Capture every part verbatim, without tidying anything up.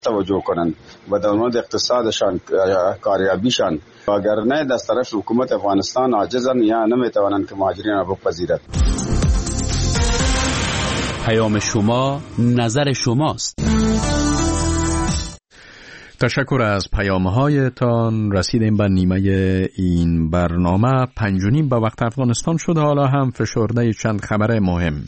توجه کنند و در مورد اقتصادشان کاریابیشان، وگرنه دست طرف حکومت افغانستان عاجزن یا نمیتوانند که مهاجرین را بپذیرد. پیام شما، نظر شماست. تشکر از پیام‌هایتان. رسیدیم به نیمه این برنامه. پنج و نیم به وقت افغانستان شد. حالا هم فشرده چند خبر مهم.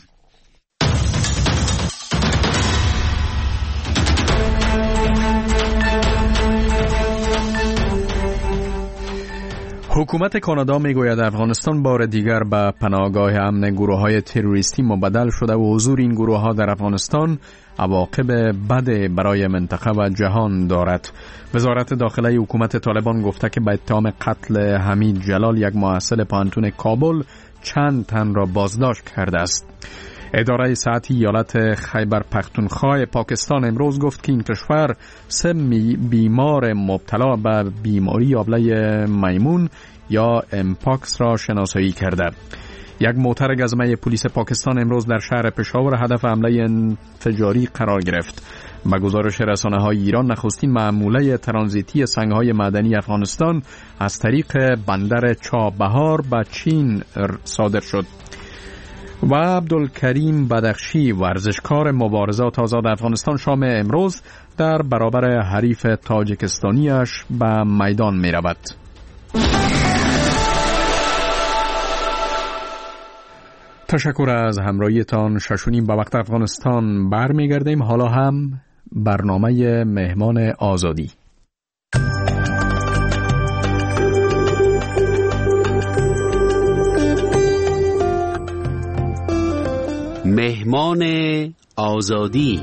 حکومت کانادا میگوید افغانستان بار دیگر به پناهگاه امن گروه‌های تروریستی مبدل شده و حضور این گروه‌ها در افغانستان عواقب بد برای منطقه و جهان دارد. وزارت داخله حکومت طالبان گفته که به اتهام قتل حمید جلال، یک محصل پوهنتون کابل، چند تن را بازداشت کرده است. اداره صحتی ایالت خیبر پختونخوا پاکستان امروز گفت که این کشور سه بیمار مبتلا به بیماری آبله میمون یا امپاکس را شناسایی کرده. یک موتر گزمه پلیس پاکستان امروز در شهر پشاور هدف حمله انفجاری قرار گرفت. به گزارش رسانه‌های ایران، نخستین معموله ترانزیتی سنگ‌های معدنی افغانستان از طریق بندر چابهار به چین صادر شد. و عبدالکریم بدخشی، ورزشکار مبارزات آزاد افغانستان، شام امروز در برابر حریف تاجیکستانیش به میدان می رود. تشکر از همراهیتان. ششونیم به وقت افغانستان بر می گردیم. حالا هم برنامه مهمان آزادی. مهمان آزادی.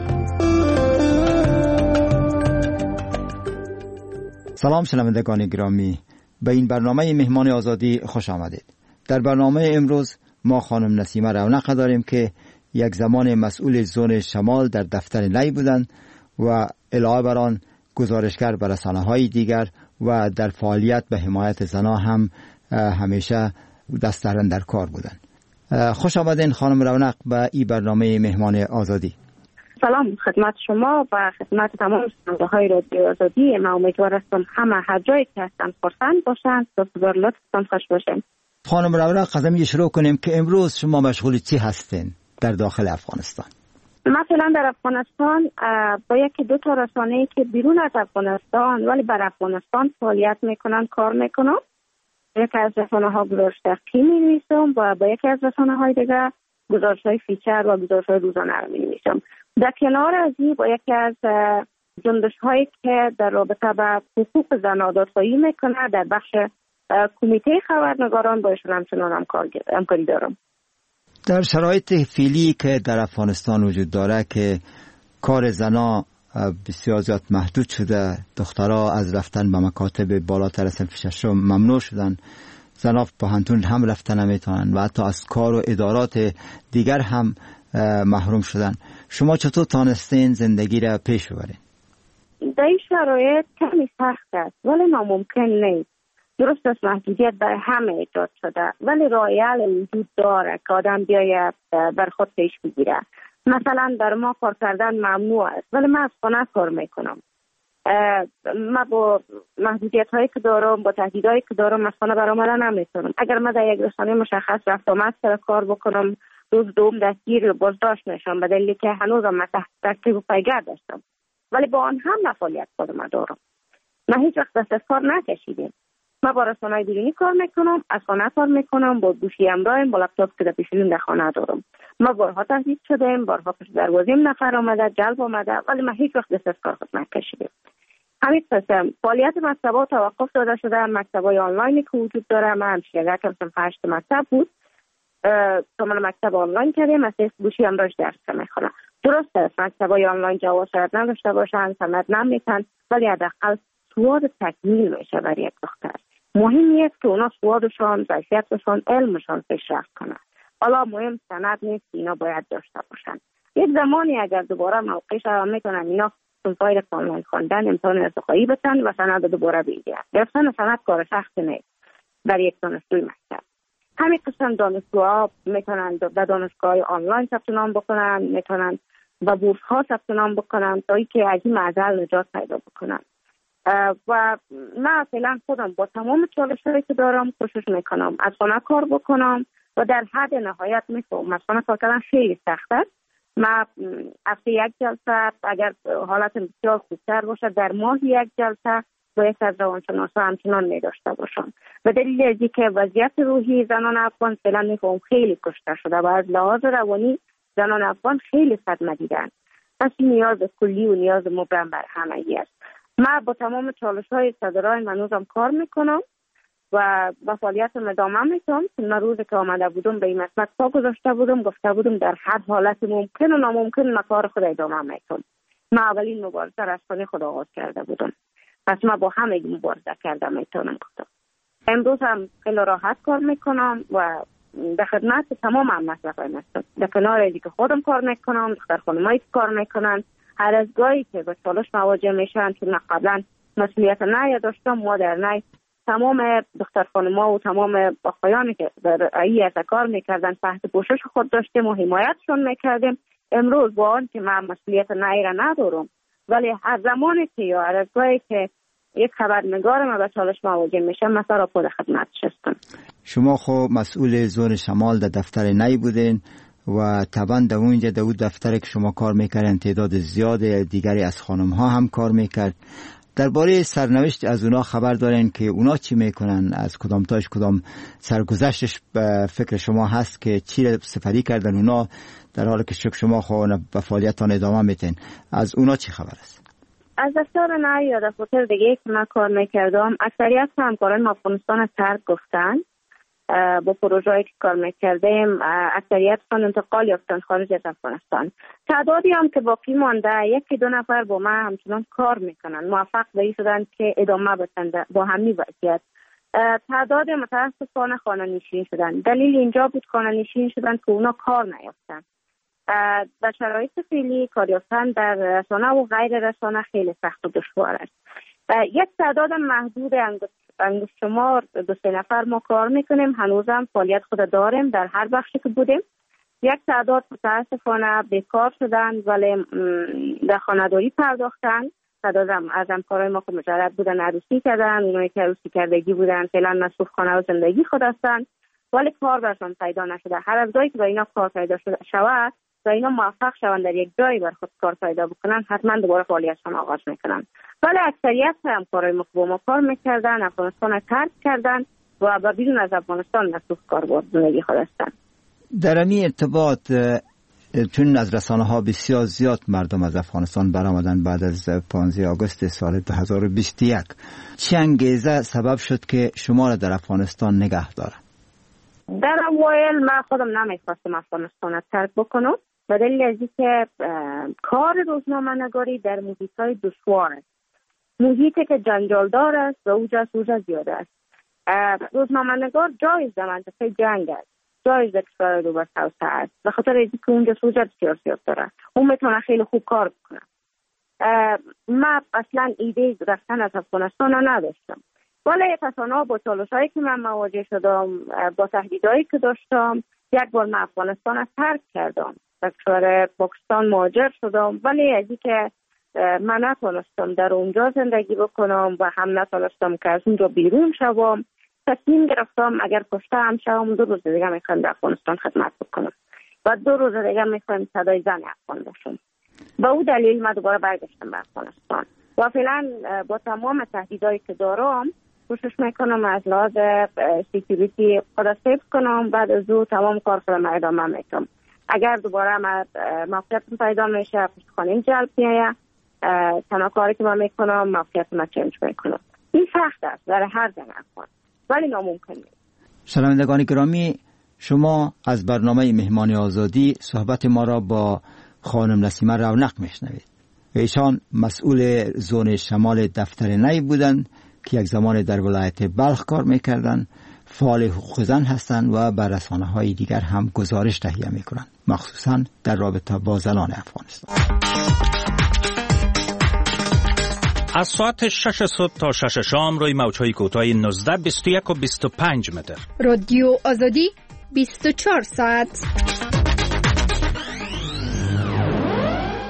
سلام شنوندگان گرامی، به این برنامه مهمان آزادی خوش آمدید. در برنامه امروز ما خانم نسیمه رونق داریم که یک زمان مسئول زون شمال در دفتر نی بودند و علاوه بر آن گزارشگر به رسانه‌های دیگر و در فعالیت به حمایت زنان هم همیشه دست در کار بودند. خوش آمدین خانم رونق به این برنامه مهمان آزادی. سلام خدمت شما و خدمت تمام شنونده‌های رادیو آزادی. من امیدوار هستم همه هر جایی که هستن خرسند باشند و بر لطفتان خوش باشند. خانم رونق، از همین شروع کنیم که امروز شما مشغول چی هستین در داخل افغانستان؟ مثلا در افغانستان با یکی دو تا رسانه‌ای که بیرون از افغانستان ولی بر افغانستان فعالیت میکنن کار میکنم. یکی از رسانه‌ها گزارش دقیقی می‌نویسم و با یکی از رسانه‌های دیگر گزارش‌های فیچر و گزارش‌های روزانه رو می‌نویسم. در کنار از این با یکی از جنبش‌هایی که در رابطه با حقوق زن آزادخواهی میکنه در بخش کمیته خبرنگاران با ایشون همچنان همکاری دارم. در شرایط فعلی که در افغانستان وجود داره که کار زنا بسیار زیاد محدود شده، دخترها از رفتن به مکاتب بالاتر از صنف ششم ممنوع شدن، زنها پوهنتون هم رفتن نمیتونن و حتی از کار و ادارات دیگر هم محروم شدن. شما چطور تانستین زندگی را پیش ببرین؟ در این شرایط کمی سخت است ولی ناممکن نیست. درست است محدودیت برای همه ایجاد شده ولی راه حل وجود داره که آدم بیاید بر خود پیش بگیره. مثلا در ما کار کردن ممنوع است ولی من از خانه کار میکنم. من با محدودیت هایی که دارم، با تهدیدهایی که دارم از خانه برآمدن نمیتونم. اگر من در یک رسانه مشخص رفت آمد سر کار بکنم، روز دوم دستگیر بازداشت میشم به دلیلی که هنوزم من تحت تعقیب و پیگرد داشتم. ولی با آن هم نفعالیت خودم دارم. من هیچ وقت دست از کار نکشیدم. من با رسانه‌های بیرونی کار میکنم، از خانه کار میکنم، با گوشی همراهم، با لپتاپ که در پیشونیم در خانه دارم. ما بارها تهدید شدیم، بارها پشت دروازه‌ام نفر آمده، جلب آمده، ولی من هیچ وقت دست از کار خود نکشیدم. همین قسم فعالیت مکتب‌ها توقف داده شده. مکتب‌های آنلاینی که وجود داره، من همشیرگه کردم هشت مکتب بود. کاملا مکتب آنلاین کردیم، از گوشی همراه درس میخونم. درست است مکتب‌های آنلاین جواز شاید نداشته باشن، سند نمیتن، ولی حداقل سواد تکمیل میشه برای یک دختر. مهم است که اونا سوادشان، ظرفیتشان، علمشان پیشرفت کنه. حالا مهم سند نیست، اینا باید داشته باشن. یک زمانی اگر دوباره موقعش رو میکنن اینا صنفای آنلاین خواندن امتحان ارتقایی بتن و سند دوباره بگیرن. گرفتن سند کار سخت نیست برای یک دانشجوی مکتب. همین قسم دانشجوها میتونن در دانشگاه آنلاین ثبت نام بکنن، میتونن و بورس ها ثبت نام بکنن تا اینکه از این معضل نجات پیدا بکنن. و من فعلا خودم با تمام چالش‌هایی که دارم کوشش میکنم از خانه کار بکنم و در حد نهایت میتونم. مثلا کار کردن خیلی سخت است. من هفته یک جلسه، اگر حالت بسیار خوبتر باشه در ماه یک جلسه با یک از روانشناسا همچنان می داشته باشم. و دلیل از اینکه وضعیت روحی زنان افغان فعلا میفهم خیلی کشته شده و از لحاظ روانی زنان افغان خیلی صدمه دیدن. پس نیاز کلی و نیاز مبرم بر همگی است. من با تمام چالش‌های صدرای منوزم کار میکنم و با فعالیتم ادامه میتونم. من روزی که آمده بودم به این مسئله پا گذاشته بودم، گفته بودم در هر حالت ممکن و ناممکن من کار خود ادامه میتونم. من اولین مبارزه را از خانه خود آغاز کرده بودم، پس من با همه مبارزه کرده میتونم گفتم. امروز هم خیلی راحت کار میکنم و در خدمت تمام هم مسئله هستم. در کنار اینکه خودم کار میکنم، دختر خانمایی کار میکنن، هر از گاهی که با چالش مواجه میشن که من قبلا مسئولیت نه داشتم، ما در نه تمام دختر خانم‌ها و تمام آقایانی که در ای از کار میکردن تحت پوشش خود داشتیم و حمایتشون میکردیم. امروز با آن که من مسئولیت نه را ندارم، ولی هر زمانی که یا هر از گاهی که یک خبرنگار ما به چالش مواجه میشه، مثلا را خود خدمتش هستم. شما خب مسئول زون شمال در دفتر نی بودین و طبعا در اونجا در اون دفتر که شما کار میکردن تعداد زیاد دیگری از خانم ها هم کار میکرد. درباره سرنوشت از اونا خبر دارین که اونا چی میکنن؟ از کدام تاش کدام سرگذشتش به فکر شما هست که چی سپری کردن اونا در حالی که شما خود به فعالیتان ادامه میتین؟ از اونا چی خبر است؟ از دفتر نه یا دفتر دیگه که من کار میکردم اکثریت همکاران افغانستان ترک گفتن. با پروژه‌ای که کار میکردیم اکثریتشون انتقال یافتن خارج از افغانستان. تعدادی هم که باقی مانده یکی دو نفر با من همچنان کار میکنن، موفق به این شدن که ادامه بدن با همین وضعیت. تعداد متاسفانه خانه نشین شدن. دلیل اینجا بود خانه نشین شدن که اونا کار نیافتن. در شرایط فعلی کار یافتن در رسانه و غیر رسانه خیلی سخت و دشوار است. یک تعداد محدود انگشت شمار دو سه نفر ما کار میکنیم، هنوزم فعالیت خود داریم در هر بخشی که بودیم. یک تعداد متاسفانه بیکار شدن ولی در خانه‌داری پرداختن. تعدادم از همکارای ما که مجرد بودن عروسی کردن، اونایی که عروسی کردگی بودن فعلا مصروف خانه و زندگی خود هستن ولی کار برشان پیدا نشده. هر از جایی که با اینا کار پیدا شده شود و اینا موفق شوند در یک جایی بر خود کار پیدا بکنن، حتما دوباره فعالیتشون آغاز میکنن. ولی اکثریت همکارای ما با ما کار میکردن، افغانستان ترک کردن و با بیرون از افغانستان مصروف کار با زندگی خود هستن. در این ارتباط چون از رسانه ها بسیار زیاد مردم از افغانستان برآمدن بعد از پانزده آگوست سال دو هزار و بیست و یک، چه انگیزه سبب شد که شما را در افغانستان نگه دارن؟ در اوایل من خودم نمیخواستم افغانستان ترک بکنم به دلیل از اینکه کار روزنامه‌نگاری در محیط‌های دشوار است. محیطی که جنجالدار است و اوجا سوژه زیاده است. روزنامه‌نگار جایز در منطقه جنگ است، جایز در کشور دو توسعه است، به خاطر اینکه اونجا سوژه بسیار زیاد داره. اون میتونه خیلی خوب کار بکنه. من اصلا ایده رفتن از افغانستان نداشتم، ولی پسانا با چالش‌هایی که من مواجه شدم، با تهدیدهایی که داشتم، یک بار من افغانستان را ترک کردم، به کشور پاکستان مهاجر شدم. ولی از اینکه من نتونستم در اونجا زندگی بکنم و هم نتونستم که از اونجا بیرون شوم، تصمیم گرفتم اگر کشته هم شوم دو روز دیگه میخوام در افغانستان خدمت بکنم و دو روز دیگه میخوام صدای زن افغان باشم. با او دلیل من دوباره برگشتم به افغانستان و فعلا با تمام تهدیدایی که دارم کوشش میکنم از لحاظ سکیوریتی خود سیف کنم. بعد از او تمام کار خودم ادامه میدم. اگر دوباره موقعیتم پیدا میشه پشتخانه جلب میایه، تنها کاری که من میکنم موقعیتم چنج میکنم. این سخت است برای هر زن افغان ولی ناممکن نیست. شنوندگان گرامی، شما از برنامه مهمان آزادی صحبت ما را با خانم نسیمه رونق میشنوید. ایشان مسئول زون شمال دفتر نی بودند که یک زمان در ولایت بلخ کار میکردند، فعال حقوق زن هستند و بر رسانه‌های دیگر هم گزارش تهیه میکنند، مخصوصا در رابطه با زنان افغانستان. از ساعت شش صبح تا شش شام روی موج‌های کوتاه نوزده، بیست و یک و بیست و پنج متر. رادیو آزادی بیست و چهار ساعت.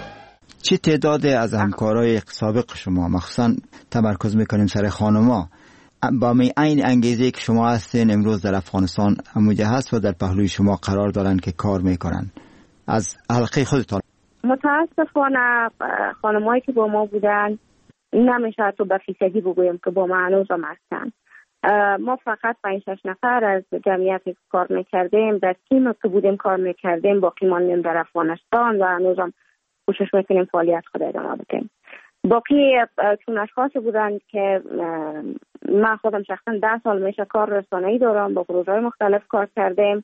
چه تعداد از همکارای سابق شما مخصوصا تمرکز میکنیم سر خانما با می این انگیزه که شما هستین امروز در افغانستان همونجا هست و در پهلوی شما قرار دارن که کار میکنن از حلقه خودتان؟ متاسفانه خانمایی که با ما بودن نمیشه تو به فیصدی بگویم که با ما هنوز هم هستن. ما فقط پنج شش نفر از جمعیتی که کار میکردیم در تیم که بودیم کار میکردیم باقی ماندیم در افغانستان و هنوز هم کوشش میکنیم فعالیت خود ادامه بدیم. باقی چون اشخاصی بودن که من خودم شخصا ده سال میشه کار رسانه‌ای دارم، با پروژه‌های مختلف کار کردیم،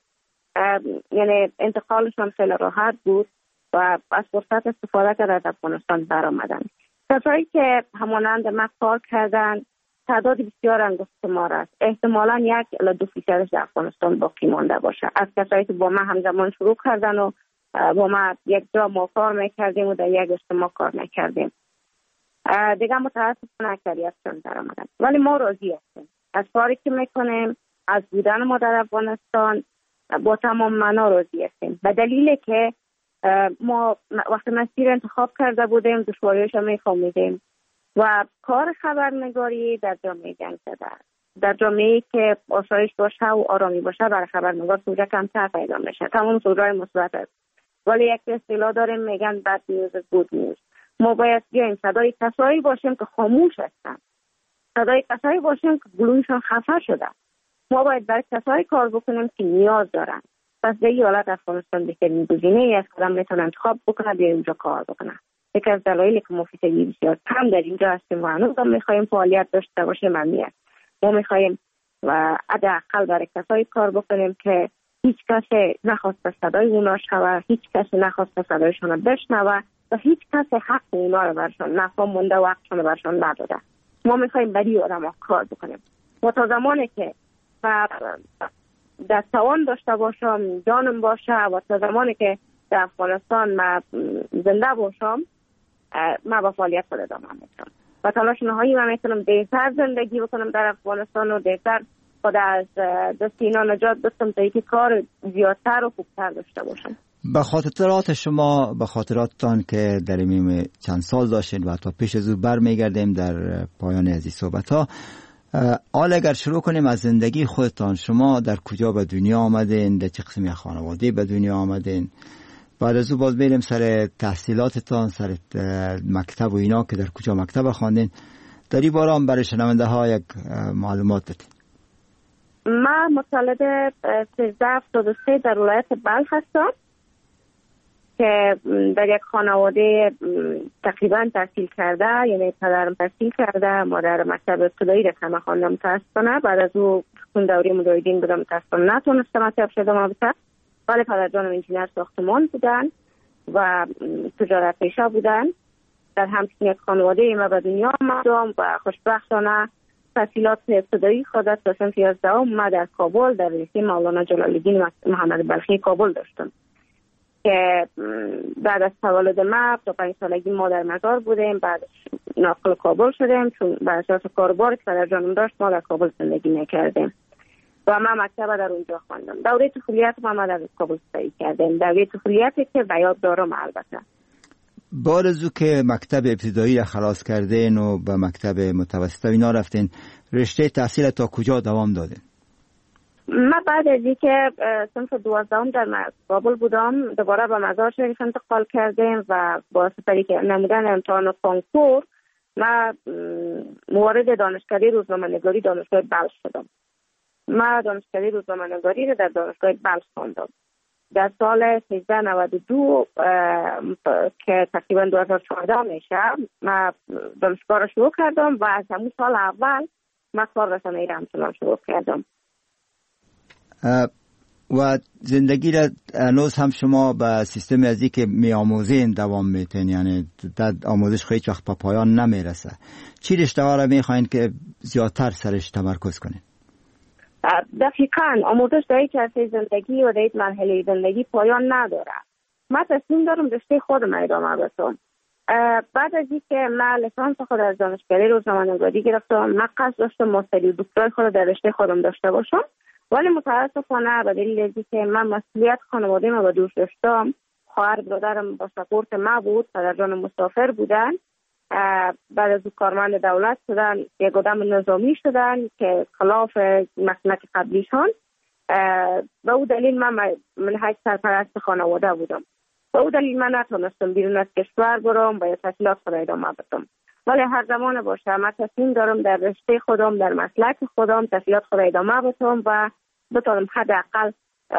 یعنی انتقالشون خیلی راحت بود و از فرصت استفاده کرده از افغانستان برآمدن. کسایی که همانند ما کار کردن تعداد بسیار انگشتمار است. احتمالاً یک الی دو فیصدش در افغانستان باقی مانده باشه از کسایی که با ما همزمان شروع کردن و با ما یک جا ما کار میکردیم و در یک اجتماع کار میکردیم. دیگه متاسفانه اکثریتشون در آمدن، ولی ما راضی هستیم از کاری که میکنیم، از بودن ما در افغانستان با تمام معنا راضی هستیم، به دلیل که ما وقتی مسیر انتخاب کرده بودیم دشواریش رو میفهمیدیم و کار خبرنگاری در جامعه جنگ زده در جامعه که آسایش باشه و آرامی باشه برای خبرنگار سوژه کمتر پیدا میشه. تمام سوژه‌های مثبت است، ولی یک اصطلاح داریم میگن بد نیوز گود نیوز. ما باید بیایم صدای کسایی باشیم که خاموش هستن، صدای کسایی باشیم که گلویشون خفه شده. ما باید برای کسایی کار بکنیم که نیاز دارن. پس در این حالت افغانستان بهترین گزینه‌ای است که آدم میتونه انتخاب بکنه بیایم اینجا کار بکنه. یکی از دلایلی که ما فیصدی بسیار کم در اینجا هستیم و هنوز هم میخوایم فعالیت داشته باشیم ممنوع. ما میخوایم و حداقل برای کسایی کار بکنیم که هیچ کسی نخواسته صدای اونا شنوه، هیچ کسی نخواسته صدایشون بشنوه و هیچ کسی حق اونا رو برشون نفهم مونده و حقشون رو برشون نداده. ما میخوایم برای آدم کار بکنیم. و تا زمانی که در توان داشته باشم، جانم باشه و تا زمانی که در افغانستان ما زنده باشم ما با فعالیت خود ادامه میدم و تلاش نهایی من میتونم بهتر زندگی بکنم در افغانستان و بهتر خود از دست اینا نجات بدم تا اینکه کار زیادتر و خوبتر داشته باشم. به خاطرات شما، به خاطراتتان که در این چند سال داشتین و تا پیش از او برمیگردیم در پایان از این صحبت ها، حالا اگر شروع کنیم از زندگی خودتان، شما در کجا به دنیا آمدین، در چه قسمی خانواده به دنیا آمدین؟ بعد از او باز بریم سر تحصیلاتتان، سر مکتب و اینا که در کجا مکتب خواندین. در این باره هم برای شنونده ها یک معلومات بدین. من متولد سیزده هفتاد و سه در ولایت بلخ هستم که در یک خانواده تقریبا تحصیل کرده، یعنی پدرم تحصیل کرده، مادر مکتب ابتدایی رفتم خواندم متاسفانه. بعد از او خون دوره مجاهدین بودم متاسفانه نتونستم مکتب شدم بسر، ولی پدر جانم انجینر ساختمان بودن و تجارت پیشه بودن. در همچین یک خانواده ما به دنیا آمدم و خوشبختانه تحصیلات ابتدایی خودت تا صنف یازدهم ما در کابل در لیسه مولانا جلال الدین محمد بلخی کابل داشتم که بعد از تولد ما تا پنج سالگی ما در مزار بودیم. بعد ناقل کابل شدیم چون بر اساس کاربار که پدر جانم داشت ما در کابل زندگی میکردیم و من مکتب در اونجا خواندم. دوره طفولیت ما در کابل سپری کردیم، دوره طفولیتی که به یاد دارم. البته بارزو که مکتب ابتدایی را خلاص کردین و به مکتب متوسط اینا رفتین، رشته تحصیل تا کجا دوام دادین؟ من بعد از اینکه صنف دوازدهم در کابل بودم دوباره به مزار شریف انتقال کردیم و با سپری نمودن امتحان کنکور من مورد دانشکده روزنامه‌نگاری دانشگاه بلخ شدم. من دانشکده روزنامه‌نگاری رو در دانشگاه بلخ خواندم. در سال سیزده نود و دو که تقریبا دو هزار و چهارده میشه من دانشگاه رو شروع کردم و از همون سال اول من کار رسانه‌ای رو همچنان شروع کردم. و زندگی را هنوز هم شما به سیستم ازی که می آموزین دوام میتین، یعنی در آموزش خیلی وقت پا پایان نمیرسه. چی رشته ها را میخواین که زیادتر سرش تمرکز کنین؟ دقیقاً آموزش در یک عرصه زندگی و در یک مرحله زندگی پایان نداره. من تصمیم دارم رشته خودم ادامه بدم. بعد از اینکه من لیسانس خود از دانشکده روزنامه‌نگاری گرفتم، من قصد داشتم ماستری و دکترای خود در رشته خودم داشته باشم، ولی متاسفانه به دلیل اینکه من مسئولیت خانواده ما به دوش داشتم خواهر برادرم با سپورت ما بود، پدرجان مسافر بودن. بعد از کارمند دولت شدن، یک آدم نظامی شدن که خلاف مسلک قبلیشان. به او دلیل من من هیچ سرپرست خانواده بودم. به او دلیل من نتونستم بیرون از کشور برم و تحصیلات خود ادامه بدم. ولی هر زمان باشه من تصمیم دارم در رشته خودم، در مسلک خودم تحصیلات خود ادامه بدم و بتونم حداقل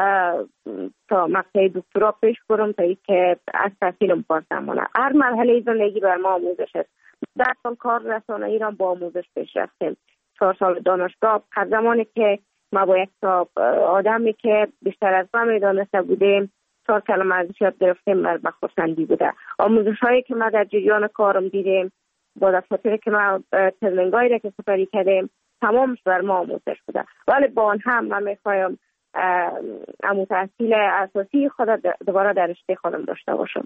تا مقطع دکترا پیش برم تا اینکه از تحصیلم پاس نمونه. هر مرحله زندگی بر ما آموزش است. در سال کار رسانه‌ای را با آموزش پیش رفتیم. چهار سال دانشگاه. هر زمانی که ما با یک آدمی که بیشتر از ما میدانسته بودیم چهار کلمه ازش یاد گرفتیم، بر بخورسندی بوده. آموزش هایی که ما در جریان کارم دیدیم، با دفاتری که ما ترنینگایی را که سپری کردیم، تمامش بر ما آموزش بوده. ولی با آن هم من میخوایم امو تحصیل اساسی خود دوباره در رشته خودم داشته باشم.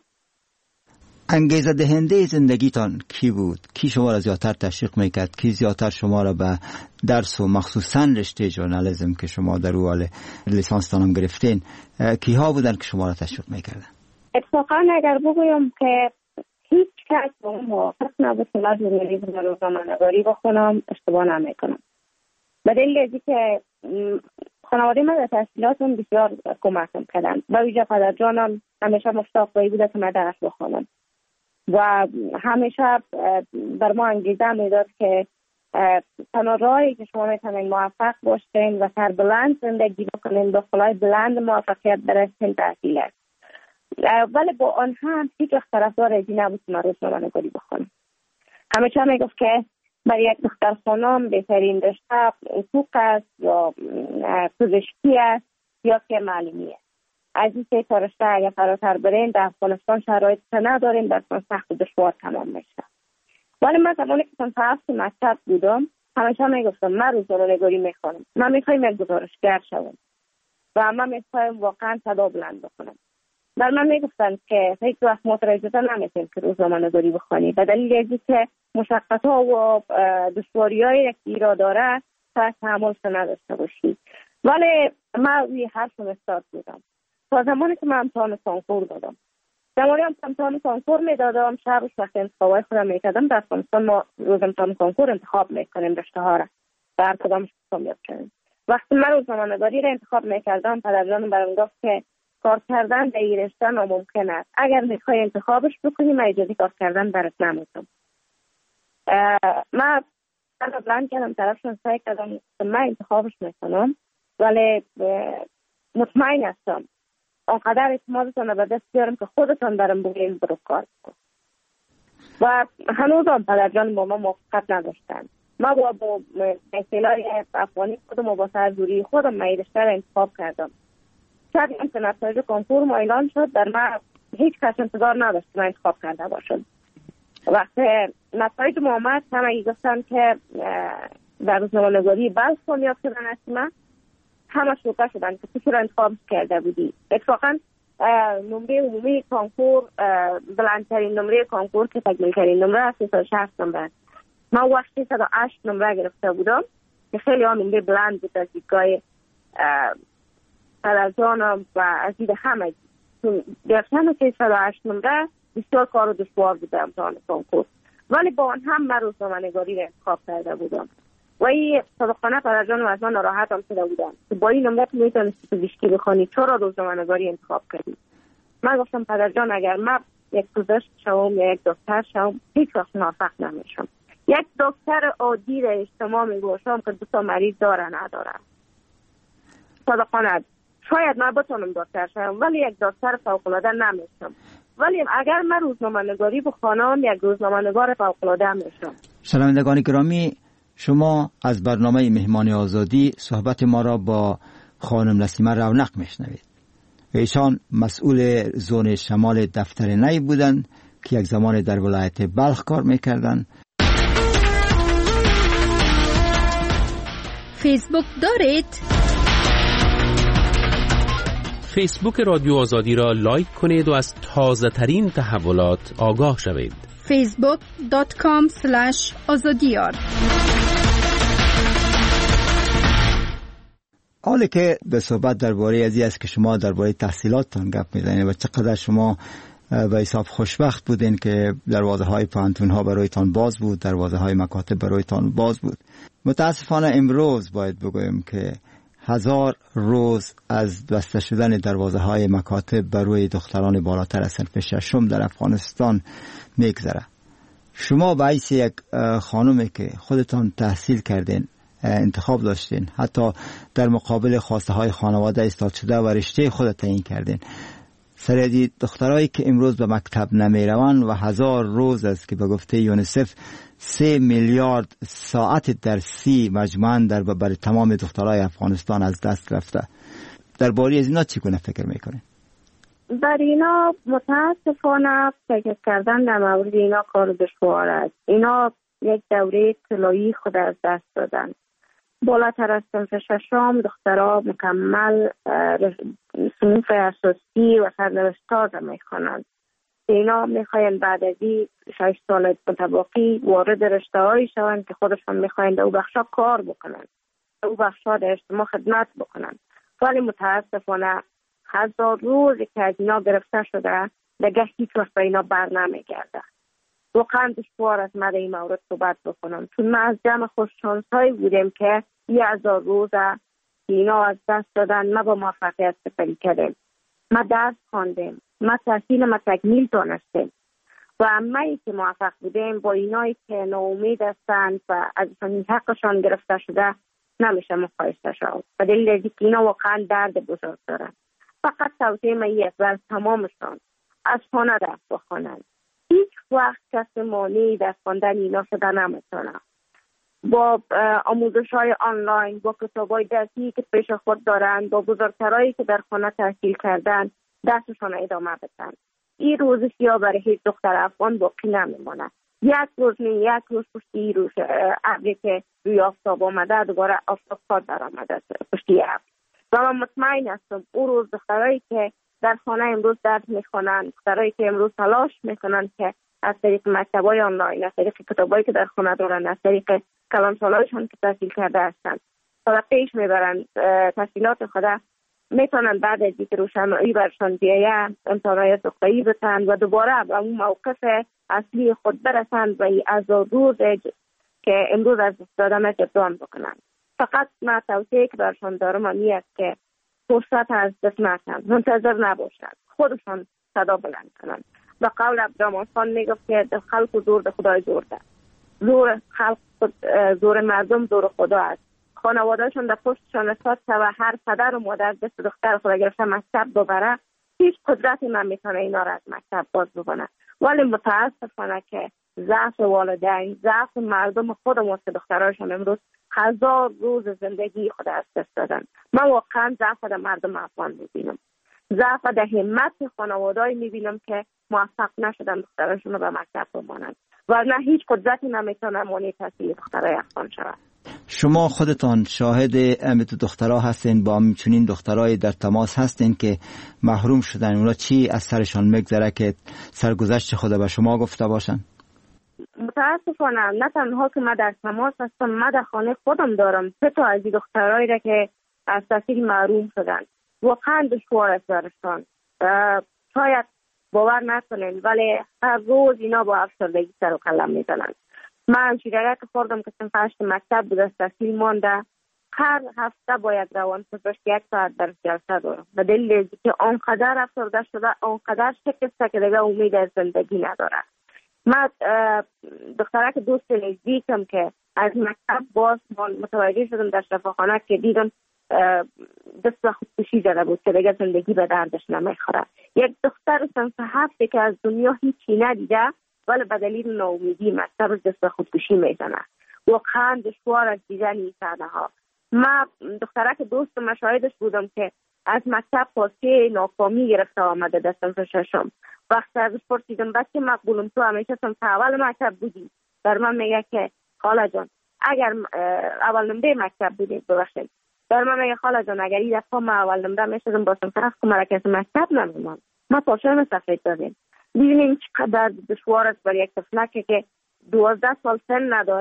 انگیزه دهنده زندگیتان کی بود؟ کی شما را زیادتر تشویق میکرد؟ کی زیادتر شما را به درس و مخصوصا رشته ژورنالیسم که شما در اول لیسانستان هم گرفتین، کی ها بودن که شما را تشویق میکردن؟ اتفاقا اگر بگویم که هیچ کس با اون موافق نبود که من ژورنالیسم و روزنامه‌نگاری بخونم، اشتباه نمیکنم. به دلیل اینکه که خانواده من در تحصیلاتم بسیار کمکم کردن. با ویژه پدرجانم همیشه مشتاق بوده که من درس بخونم و همیشه بر ما انگیزه میداد که تنها راهی که شما میتونید موفق باشین و سربلند زندگی بکنین، به خلای بلند موفقیت برسین، تحصیل است. ولی با آن هم هیچ وقت طرفدار ازی نبود که من روزنامه‌نگاری بخونم. همیشه میگفت که برای یک دختر خانم بهترین رشته حقوق است یا پزشکی است یا که معلمی است. از این سه تا رشته اگر فراتر برین در افغانستان شرایط نداریم، در سخت و دشوار تمام میشه. ولی من زمانی که صنف هفت مکتب بودم همیشه میگفتم من روزنامه‌نگاری میخوانم، من میخوایم یک گزارشگر شوم و من میخوایم واقعا صدا بلند بکنم. در من میگفتن که هیچ وقت مترجمه نمیتونیم که روزنامه‌نگاری بخوانی، به دلیل اینکه مشقت‌ها و دشواری‌هایی که ایراد داره تا تحملش نداشته باشی. ولی من روی حرفم استاد بودم تا زمانی که من امتحان کنکور دادم. زمانی هم امتحان کنکور میدادم، شب وقت انتخابای خودم میکردم. در افغانستان ما روز امتحان کنکور انتخاب میکنیم رشته ها را، در کدامش کامیاب شدیم. وقتی من روزنامه‌نگاری را انتخاب میکردم، پدرجانم برام گفت که کار کردن در این رشته ناممکن است. اگر میخوای انتخابش بکنی من اجازه کار کردن برات نمیدم. من بلند کردم، طرفشون سعی کردم من انتخابش میکنم، ولی مطمئن هستم آنقدر اعتمادتان به دست بیارم که خودتان برام بگوین برو کار کن. و هنوز هم پدرجان با ما موافقت نداشتن. ما با با تحصیلات افغانی خودم و با سرزوری خودم من رشته را انتخاب کردم. شاید که نتایج کنکور ما اعلان شد، در من هیچ کس انتظار نداشت من انتخاب کرده باشم. وقتی نتایج ما آمد همه گفتن که در روزنامه‌نگاری بلخ کامیاب شدن هستی، من همه شوکه شدن که تو چرا انتخاب کرده بودی. اتفاقا نمره عمومی کنکور بلندترین نمره کنکور که تکمیل ترین نمره است سیصد و شصت نمره. من وقتی سیصد و هشت نمره گرفته بودم که خیلی ها نمره بلند بود از دیدگاه پدرجانم و از دید همه. گرفتن سیصد و هشت نمره بسیار کار و دشوار بوده امتحان کنکور، ولی با آن هم من روزنامه‌نگاری را انتخاب کرده بودم و این صادقانه پدرجانم از من ناراحت هم شده بودن که با این نمره میتونستی پزشکی بخوانی، چرا روزنامه‌نگاری انتخاب کردی؟ من گفتم پدرجان اگر من یک پزشک شوم یا یک دکتر شوم هیچ وقت موفق نمیشم. یک دکتر عادی را اجتماع میگوشم که دو تا مریض داره نداره. صادقانه شاید من بتونم دکتر شوم ولی یک دکتر فوق‌العاده نمیشم. ولی اگر من روزنامه‌نگاری بخوانم یک روزنامه‌نگار فوق‌العاده میشم. شنوندگان گرامی، شما از برنامه مهمان آزادی صحبت ما را با خانم نسیمه رونق میشنوید. ایشان مسئول زون شمال دفتر نی بودند که یک زمان در ولایت بلخ کار میکردند. فیسبوک دارید؟ فیسبوک رادیو آزادی را لایک کنید و از تازه ترین تحولات آگاه شوید. فیسبوک دات کام اسلش آزادیار. حالا که به صحبت درباره ازی است که شما درباره تحصیلاتتان گپ میزنید و چقدر شما به حساب خوشبخت بودین که دروازه های پانتون ها برایتان باز بود، دروازه های مکاتب برایتان باز بود. متاسفانه امروز باید بگویم که هزار روز از بسته شدن دروازه های مکاتب برای دختران بالاتر از صنف ششم در افغانستان میگذره. شما به حیث یک خانومی که خودتان تحصیل کردین، انتخاب داشتین، حتی در مقابل خواسته های خانواده ایستاد شده و رشته خود تعیین کردین، سریعی دخترایی که امروز به مکتب نمی روند و هزار روز است که به گفته یونیسف سه میلیارد ساعت درسی مجموعاً در برای تمام دخترای افغانستان از دست رفته. درباره از اینا چگونه فکر میکنین؟ بر اینا متاسفانه فکر کردن در مورد اینا کار دشوار است. اینا یک دوره طلایی خود از دست دادن. بالاتر از صنف ششم دخترها مکمل صنف اساسی و سرنوشت‌ها را میخوانند. اینا میخواین بعد از این شش سال متباقی وارد رشته هایی شوند که خودشان میخواین در او بخشا کار بکنند، در او بخشا در اجتماع خدمت بکنند. ولی متاسفانه هزار روزی که از اینا گرفته شده دیگه هیچ وقت به اینا بر نمیگرده. واقعا دشوار است من در این مورد صحبت بکنم، چون ما از جمع خوششانس هایی بودیم که یه هزار روزه اینا از دست دادن، ما با موفقیت سپری کردیم، ما درس خواندیم، ما تحصیل ما تکمیل دانستیم و همه‌ای که موفق بودیم با اینایی که ناامید هستند و ازشان حقشان گرفته شده نمیشه مقایسه شد. به دلیل اینکه اینا واقعا درد بزرگ دارن. فقط توصیه من یک بر تمامشان از خانه درس بخوانند. هیچ وقت کسی مانعی در خواندن اینا شده نمیتونه. با آموزش های آنلاین، با کتاب های درسی که پیش خود دارند، با بزرگترهایی که در خانه تحصیل کردن درسشان ادامه بدن. این روز سیاه برای هیچ دختر افغان باقی نمیمونه. یک روز نه یک روز پشتی روز ابری که روی آفتاب آمده دوباره آفتاب خود در آمده پشتی ابر. و من مطمئن هستم اون روز دخترایی که در خانه امروز درس میخوانند، دخترایی که امروز تلاش میکنند که از طریق مکتب‌های آنلاین، از طریق کتابایی که در خانه دارند، از طریق کلانسالایشان که تحصیل کرده هستند تا پیش میبرند تحصیلات خود، میتونن بعد از اینکه روشنایی برشان بیاید امتحانات دکترایی بتن و دوباره به اون موقف اصلی خود برسند و از روز که امروز از دست دادن جبران بکنن. فقط من توصیه که برشان دارم این است که فرصت از دست نکنند، منتظر نباشند، خودشان صدا بلند کنند. به قول عبدالرحمن خان میگفت که خلق زور ده خدای زور ده. زور خلق زور مردم زور خدا است. خانوادهشون در پشتشان اساس و هر پدر و مادر دست دختر خود گرفته مکتب ببره، هیچ قدرتی نمیتونه اینا را از مکتب باز بکنه. ولی متاسفانه که ضعف والدین، ضعف مردم خود ماست، دختراشون امروز هزار روز زندگی خود از دست دادن. من واقعا ضعف در مردم افغان میبینم، ضعف در همت خانواده‌ای میبینم که موفق نشدن دختراشون رو به مکتب بمانند و نه هیچ قدرتی نمیتونه مانع تحصیل دخترای افغان شود. شما خودتان شاهد امیت دخترها هستین، با همچنین دخترای در تماس هستین که محروم شدن، اونا چی از سرشان میگذره که سرگذشت خود به شما گفته باشن؟ متاسفانه نه تنها که من در تماس هستم، من در خانه خودم دارم سه تا از این دخترایی را که از تحصیل محروم شدن. واقعا دشوار است برشان، شاید باور نکنین ولی هر روز اینا با افسردگی سر و کله میزنن. من شیرگه که خوردم که سنف هشت مکتب بود، از تحصیل مانده، هر هفته باید روان پزشک یک ساعت در جلسه دارم به دلیل که آنقدر افسرده شده، آنقدر شکسته که دیگه امید از زندگی نداره. من دختره که دوست نزدیکم که از مکتب باز متوجه شدم در شفاخانه که دیدم دست به خودکشی زده بود که دیگه زندگی به دردش نمیخوره. یک دختر صنف هفته که از دنیا هیچی ندیده ولی به دلیل ناامیدی مکتبش دست به خودکشی میزنه. واقعا دشوار از دیدن این صحنه ها. من دختره که دوست مشاهدش بودم که از مکتب پاسه ناکامی گرفته آمده در صنف ششم. وقتی ازش پرسیدم بچه مقبولم تو همیشه صنف اول مکتب بودی؟ در من میگه که خاله جان اگر اول نمره مکتب بودی ببخشید. در من میگه خاله جان اگر این دفعه ما اول نمره میشدم با صنف هفت مرکز مکتب نمیمان. ما پاشم سفید دادیم. دیدیم چقدر دشوار است برای یک طفلک که دوازده سال سن نداره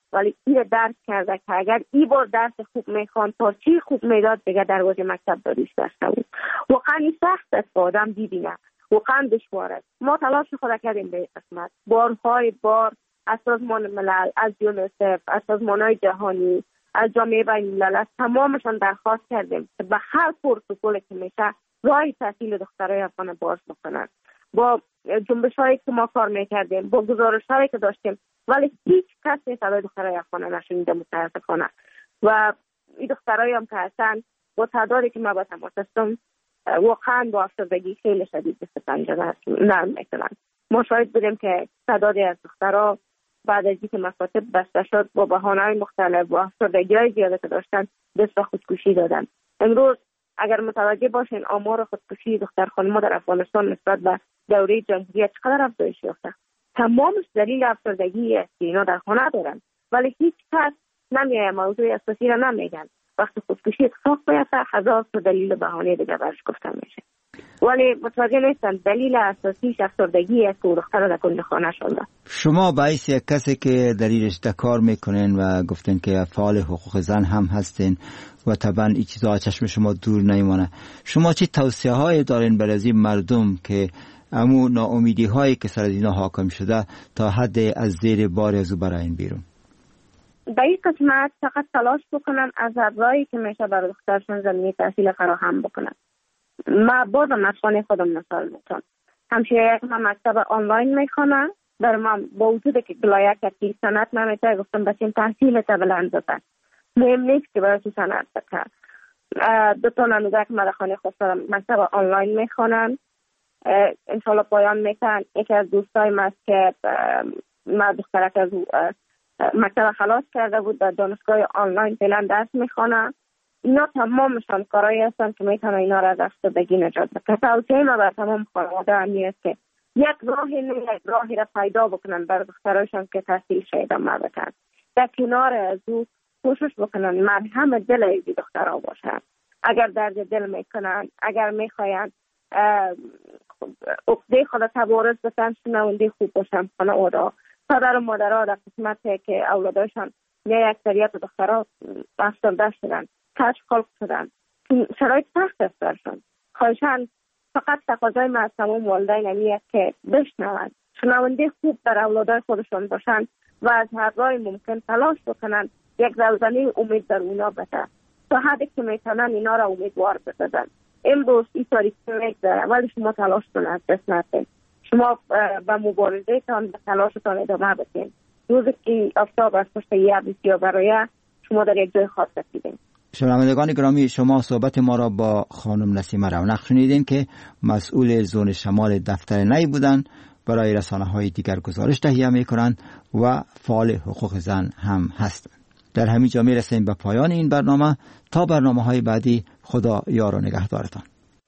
ولی این درک کرده که اگر این بار درس خوب میخوان تا چی خوب میداد دیگه دروازه مکتب داریش داشته بود. واقعا این سخت است که آدم ببینه، واقعا دشوار است. ما تلاش خود کردیم به قسمت، بارهای بار از سازمان ملل، از یونیسف، از سازمان‌های جهانی، از جامعه بین‌الملل، از تمامشان درخواست کردیم که به هر پروتکلی که میشه راه تحصیل دخترای افغان باز بکنن. با جنبش‌هایی که ما کار میکردیم، با گزارش‌هایی که داشتیم، ولی هیچ کسی صدای دخترای افغان نشنیده متاسفانه. و این دخترایی هم که هستن با تعدادی که ما با تماس هستم واقعا با افسردگی خیلی شدید دست پنجه نرم میکنن. ما شاهد بودیم که تعدادی از دخترها بعد از اینکه مکاتب بسته شد با بهانه‌های مختلف و افسردگی‌های زیاده که داشتن دست به خودکشی دادن. امروز اگر متوجه باشین آمار خودکشی دختر خانم‌ها در افغانستان نسبت به دوره جمهوریت چقدر افزایش یافته. تمامش دلیل افسردگی است که اینا در خانه دارن، ولی هیچ کس نمیایه موضوع اساسی را نمیگن. وقتی خودکشی اتفاق بیفته هزار تا دلیل بهانه دیگه برش گفته میشه، ولی متوجه نیستن دلیل اساسیش افسردگی است که دختر در کنج خانه شده. شما باعث یک کسی که در این رشته کار میکنین و گفتن که فعال حقوق زن هم هستین و طبعا این چیزها چشم شما دور نمیمانه، شما چی توصیه های دارین برای این مردم که امو ناامیدی هایی که سر از اینا حاکم شده تا حد از زیر بار از او براین بیرون؟ به این قسمت فقط تلاش بکنن از راهی که میشه برای دخترشون زمینه تحصیل فراهم بکنن. ما بازم از خانه خودم مثال میتونم، همشه یک مکتب آنلاین میخوانم، در من با وجود که گلایه که سنت نمیشه گفتم بسیم تحصیل تا بلند بکن، مهم نیست که برای تو سنت بکن. دو تا نموده که ما در خانه خود مکتب آنلاین میخوانم، انشالله پایان میکن. یکی از دوستای ما است که ما دخترک از مکتب خلاص کرده بود در دانشگاه آنلاین فعلا درس میخوانم. اینا تمامشان کارایی هستن که میتونن اینا را از افسردگی نجات بدن. توصیه ما بر تمام خانواده همی است که یک راهی نه یک راهی را پیدا بکنن برای دخترایشان که تحصیل شاید ما بکن. در کنار از او کوشش بکنن مرهم دل ایزی دخترها باشن. اگر درد دل میکنن، اگر میخواین عقده خود تبارز بکنن، شنونده خوب باشن خانواده. پدر و مادرها در قسمت که اولاداشان یا اکثریت دخترها افسرده شدن، کج خلق شدن، شرایط سخت است برشان. خواهشان فقط تقاضای ما از تمام والدین همی است که بشنوند، شنونده خوب در اولادای خودشان باشن و از هر راه ممکن تلاش بکنن یک زلزله امید در اونا بده تا حدی که میتونن اینا را امیدوار بسازن. امروز این تاریخی میگذره ولی شما تلاش کنید، از دست ندید. شما به مبارزه تان به تلاشتان ادامه بدین. روزی که آفتاب از پشت یه بسیار برای شما در یک جای خاص رسیدین. شنوندگان گرامی، شما صحبت ما را با خانم نسیمه رونق شنیدین که مسئول زون شمال دفتر نی بودن، برای رسانه های دیگر گزارش تهیه می کنند و فعال حقوق زن هم هستند. در همین جا می رسیم به پایان این برنامه. تا برنامه های بعدی، خدا یار و نگهدارتان.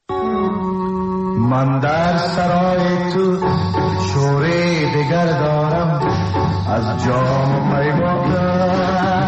من در سرای تو شوری دیگر دارم، از جام میوه